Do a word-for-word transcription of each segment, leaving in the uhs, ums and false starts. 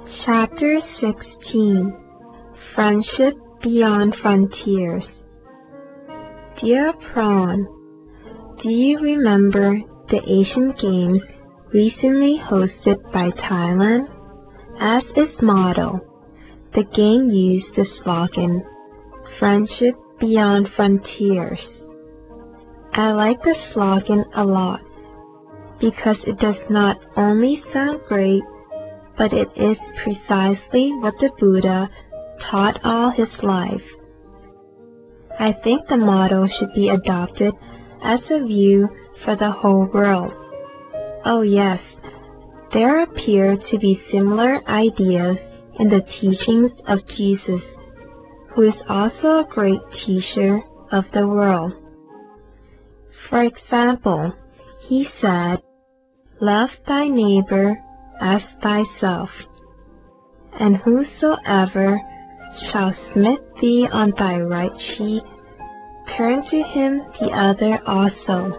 Chapter sixteen. Friendship Beyond Frontiers. Dear Prawn, do you remember the Asian Games recently hosted by Thailand? As its motto, the game used the slogan, Friendship Beyond Frontiers. I like the slogan a lot because it does not only sound great, but it is precisely what the Buddha taught all his life. I think the motto should be adopted as a view for the whole world. Oh yes, there appear to be similar ideas in the teachings of Jesus, who is also a great teacher of the world. For example, he said, "Love thy neighbor as thyself, and whosoever shall smite thee on thy right cheek, turn to him the other also."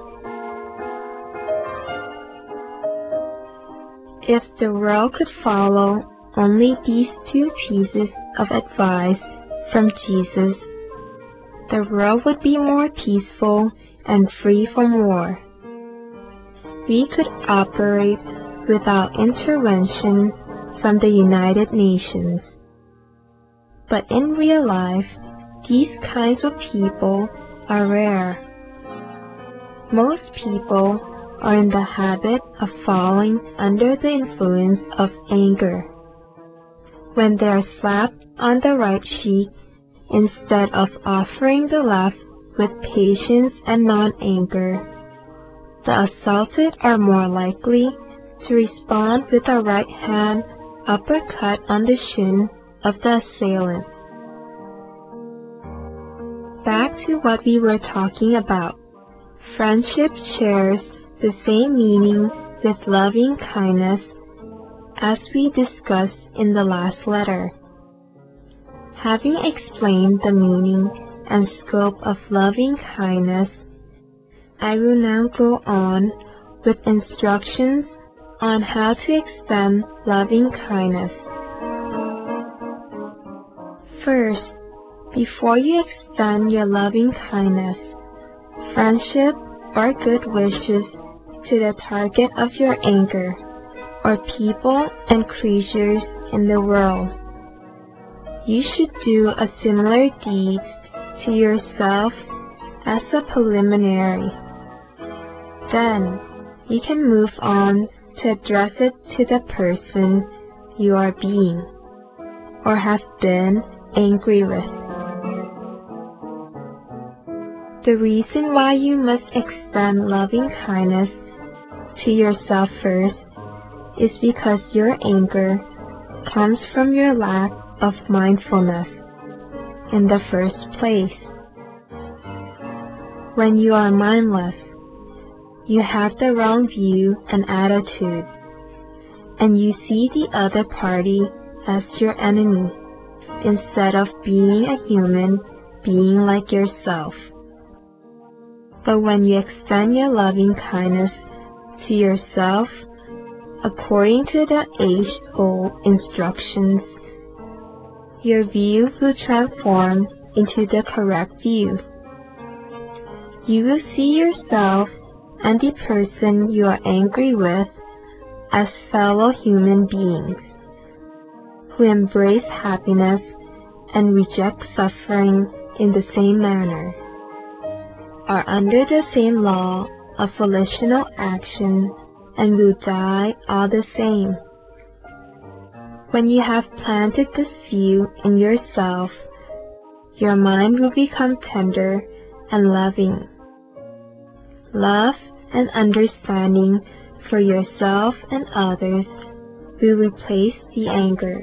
If the world could follow only these two pieces of advice from Jesus, the world would be more peaceful and free from war. We could operate without intervention from the United Nations. But in real life, these kinds of people are rare. Most people are in the habit of falling under the influence of anger. When they are slapped on the right cheek, instead of offering the left with patience and non-anger, the assaulted are more likely to respond with a right hand uppercut on the shin of the assailant. Back to what we were talking about. Friendship shares the same meaning with loving kindness as we discussed in the last letter. Having explained the meaning and scope of loving kindness, I will now go on with instructions on how to extend loving kindness. First, before you extend your loving kindness, friendship, or good wishes to the target of your anger, or people and creatures in the world, you should do a similar deed to yourself as a preliminary. Then, you can move on to address it to the person you are being, or have been, angry with. The reason why you must extend loving kindness to yourself first is because your anger comes from your lack of mindfulness in the first place. When you are mindless, you have the wrong view and attitude, and you see the other party as your enemy, instead of being a human being like yourself. But when you extend your loving kindness to yourself, according to the age-old instructions, your view will transform into the correct view. You will see yourself and the person you are angry with as fellow human beings, who embrace happiness and reject suffering in the same manner, are under the same law of volitional action, and will die all the same. When you have planted this view in yourself, your mind will become tender and loving. Love and understanding for yourself and others will replace the anger.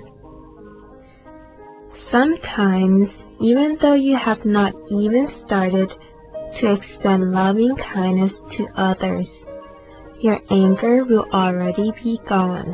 Sometimes, even though you have not even started to extend loving kindness to others, your anger will already be gone.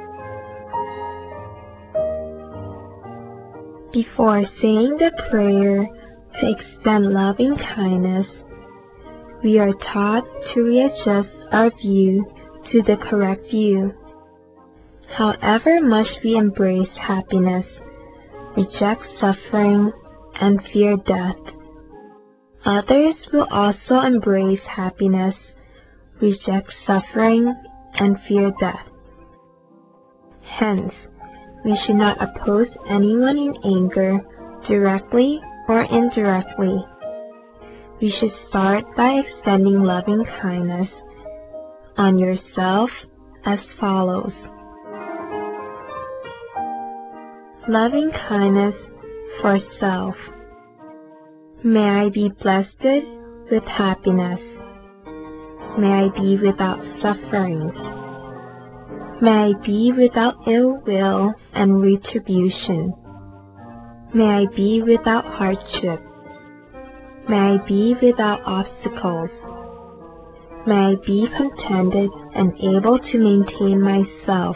Before saying the prayer to extend loving kindness, we are taught to readjust our view to the correct view. However much we embrace happiness, reject suffering, and fear death, others will also embrace happiness, reject suffering, and fear death. Hence, we should not oppose anyone in anger, directly or indirectly. We should start by extending loving kindness on yourself as follows. Loving kindness for self. May I be blessed with happiness. May I be without sufferings. May I be without ill will and retribution. May I be without hardship. May I be without obstacles. May I be contented and able to maintain myself.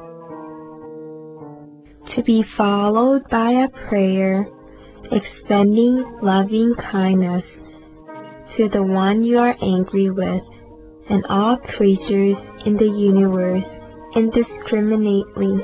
To be followed by a prayer extending loving kindness to the one you are angry with and all creatures in the universe indiscriminately.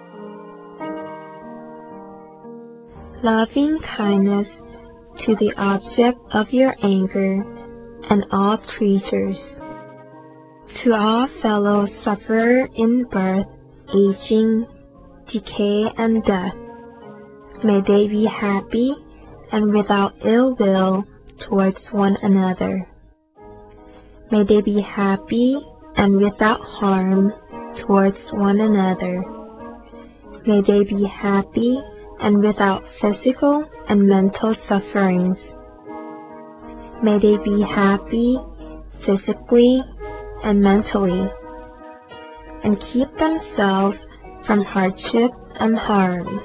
Loving kindness to the object of your anger and all creatures. To all fellow sufferers in birth, aging, decay, and death, may they be happy and without ill will towards one another. May they be happy and without harm towards one another. May they be happy and without physical and mental sufferings. May they be happy physically and mentally, and keep themselves from hardship and harm.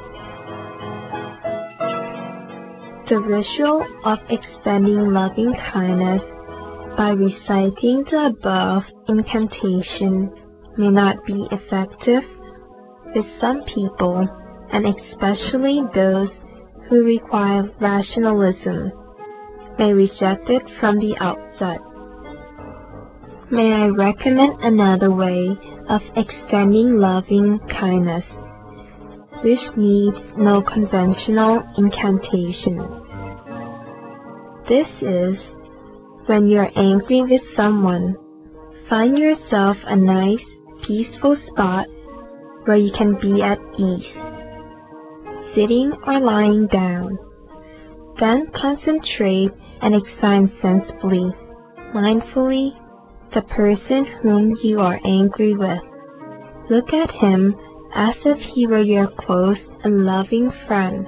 The ritual of extending loving kindness by reciting the above incantation may not be effective with some people, and especially those who require rationalism may reject it from the outset. May I recommend another way of extending loving kindness, which needs no conventional incantation. This is, when you're angry with someone, find yourself a nice, peaceful spot where you can be at ease, sitting or lying down. Then concentrate and examine sensibly, mindfully, the person whom you are angry with. Look at him as if he were your close and loving friend.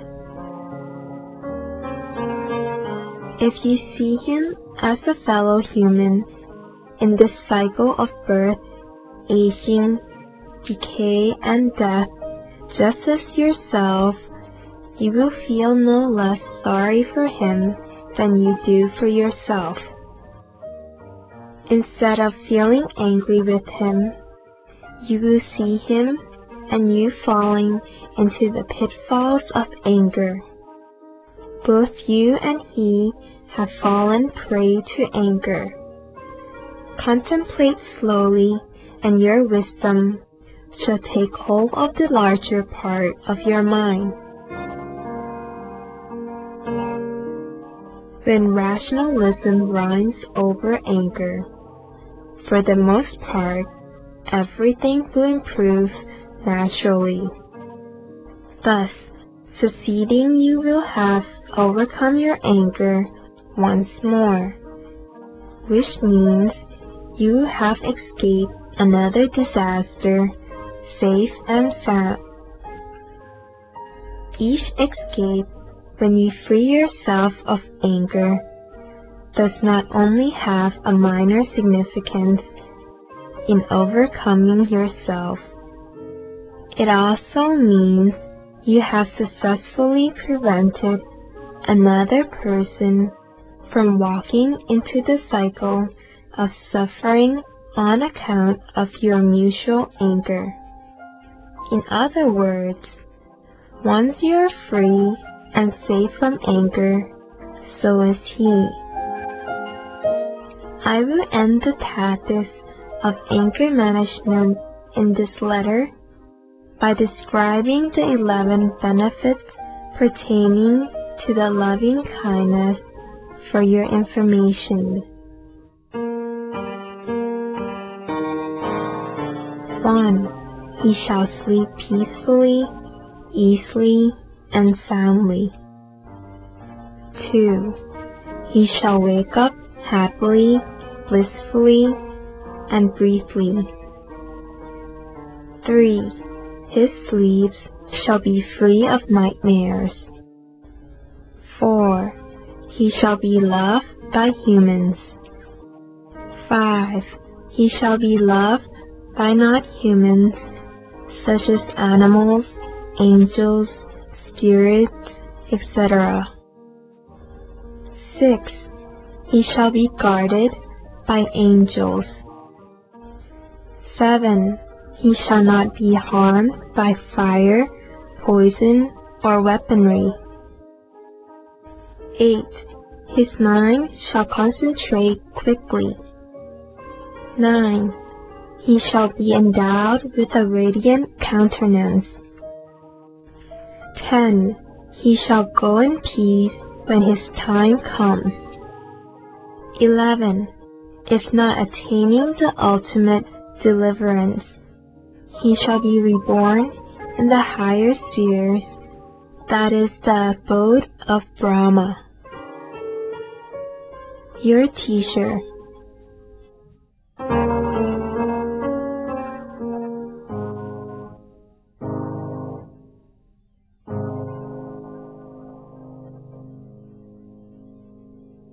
If you see him as a fellow human in this cycle of birth, aging, decay, and death, just as yourself, you will feel no less sorry for him than you do for yourself. Instead of feeling angry with him, you will see him and you falling into the pitfalls of anger. Both you and he have fallen prey to anger. Contemplate slowly, and your wisdom shall take hold of the larger part of your mind. When rationalism runs over anger, for the most part, everything will improve naturally. Thus, succeeding, you will have overcome your anger once more, which means you have escaped another disaster safe and sound. Each escape, when you free yourself of anger, does not only have a minor significance in overcoming yourself, it also means you have successfully prevented another person from walking into the cycle of suffering on account of your mutual anger. In other words, once you are free and safe from anger, so is he. I will end the tactics of anger management in this letter by describing the eleven benefits pertaining to the loving kindness for your information. one. He shall sleep peacefully, easily, and soundly. two. He shall wake up happily, blissfully, and briefly. three. His sleeps shall be free of nightmares. four. He shall be loved by humans. five. He shall be loved by not humans, such as animals, angels, spirits, et cetera. six. He shall be guarded by angels. seven. He shall not be harmed by fire, poison, or weaponry. eight. His mind shall concentrate quickly. nine. He shall be endowed with a radiant countenance. ten. He shall go in peace when his time comes. eleven. If not attaining the ultimate deliverance, he shall be reborn in the higher spheres, that is the abode of Brahma. Your teacher.